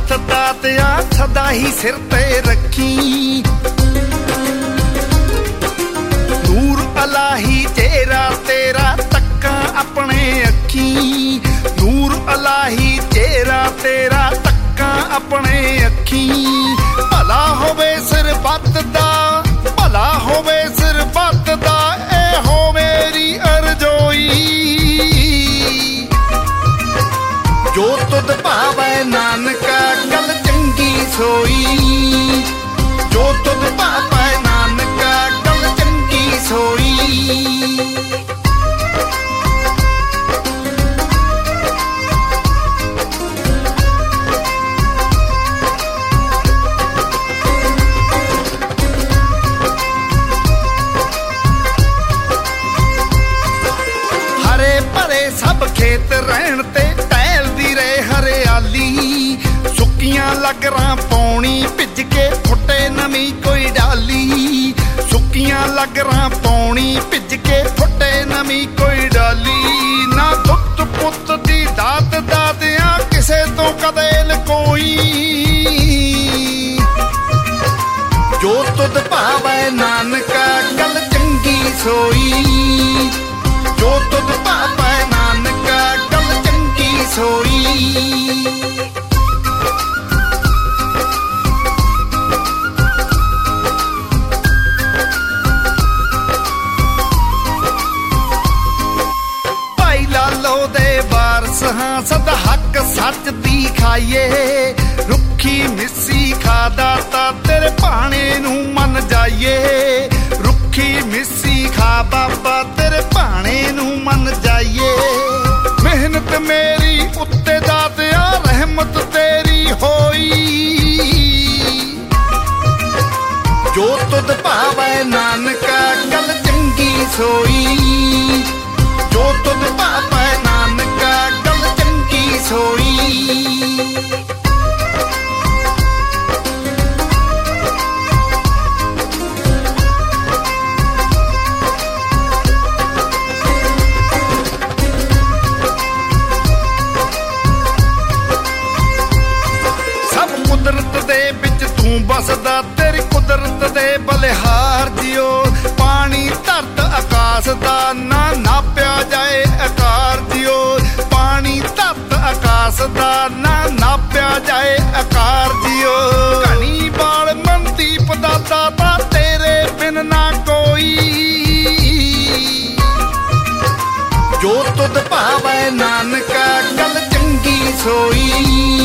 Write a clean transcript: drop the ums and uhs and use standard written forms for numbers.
ਹੱਥ ਦਾਤਿਆ ਸਦਾ ਹੀ ਸਿਰ ਤੇ ਰੱਖੀ। ਨੂਰ ਅਲਾਹੀ ਚਿਹਰਾ ਤੇਰਾ ਤੱਕਾਂ ਆਪਣੇ ਅੱਖੀ। ਨੂਰ ਅਲਾਹੀ ਚਿਹਰਾ ਤੇਰਾ ਤੱਕਾਂ ਆਪਣੇ ਅੱਖੀ। ਭਲਾ ਹੋਵੇ ਸਰਬੱਤ ਦਾ, ਭਲਾ ਹੋਵੇ ਸਰਬੱਤ ਦਾ, ਇਹੋ ਮੇਰੀ ਅਰਜ਼ੋਈ। ਜੋ ਤੁਧ ਭਾਵੈ ਨਾਨਕਾ ਗੱਲ ਚੰਗੀ ਸੋਈ। ਜੋ ਤੁਧ ਭਾਵੈ ਨਾਨਕਾ ਗੱਲ ਚੰਗੀ ਸੋਈ। ਹਰੇ ਭਰੇ ਸਭ ਖੇਤ ਰਹਿਣ ਤੇ ਟਹਿਲਦੀ ਰਹੇ ਹਰਿਆਲੀ। ਸੁੱਕੀਆਂ ਲੱਗਰਾਂ ਪੌਣੀ ਭਿੱਜ ਕੇ ਫੁੱਟੇ ਨਵੀਂ ਕੋਈ ਡਾਲੀ। ਸੁੱਕੀਆਂ ਲੱਗਰਾਂ ਪੌਣੀ ਭਿੱਜ ਕੇ ਫੁੱਟੇ ਨਵੀਂ ਕੋਈ ਡਾਲੀ। ਨਾ ਦੁੱਤ ਪੁੱਤ ਦੀ ਦਾਤ ਦਾਦਿਆਂ ਕਿਸੇ ਤੋਂ ਕਦੇ ਲਕੋਈ। ਜੋ ਤੁਧ ਭਾਵੈ ਨਾਨਕਾ ਗੱਲ ਚੰਗੀ ਸੋਈ। ਜੋ ਤੁਧ ਭਾਵੈ ਨਾਨਕਾ ਗੱਲ ਚੰਗੀ ਸੋਈ। ਭਾਈ ਲਾਲੋ ਦੇ ਵਾਰਸ ਹਾਂ ਸਦਾ ਹੱਕ ਸੱਚ ਦੀ ਖਾਈਏ। ਰੁੱਖੀ ਮਿੱਸੀ ਖਾਦਾ ਤਾਂ ਤੇਰੇ ਭਾਣੇ ਨੂੰ ਮੰਨ ਜਾਈਏ। ਰੁੱਖੀ ਮਿੱਸੀ ਖਾ ਬਾਬਾ ਤੇਰੇ ਭਾਣੇ ਨੂੰ ਮੰਨ ਜਾਈਏ। ਮਿਹਨਤ ਮੇਰੀ ਉੱਤੇ ਦਾਤਿਆ ਰਹਿਮਤ ਤੇਰੀ ਹੋਈ। ਜੋ ਤੁਧ ਭਾਵੈ ਨਾਨਕਾ ਗੱਲ ਚੰਗੀ ਸੋਈ। ਜੋ ਤੁਧ ਭਾਵੈ ਨਾਨਕਾ ਗੱਲ ਚੰਗੀ ਸੋਈ। ਕੁਦਰਤ ਦੇ ਵਿੱਚ ਤੂੰ ਬਸਦਾ, ਤੇਰੀ ਕੁਦਰਤ ਦੇ ਬਲਿਹਾਰ ਜਿਓ। ਪਾਣੀ ਧਰਤ ਆਕਾਸ਼ ਦਾ ਨਾ ਨਾਪਿਆ ਜਾਏ ਆਕਾਰ ਜਿਓ। ਪਾਣੀ ਧਰਤ ਆਕਾਸ਼ ਦਾ ਨਾ ਨਾਪਿਆ ਜਾਏ ਆਕਾਰ ਜਿਓ। ਘਣੀ ਬਾਲ ਮਨਦੀਪ ਦਾ ਦਾਤਾ ਤੇਰੇ ਬਿਨ ਨਾ ਕੋਈ। ਜੋ ਤੁਧ ਭਾਵੈ ਨਾਨਕਾ ਗੱਲ ਚੰਗੀ ਸੋਈ।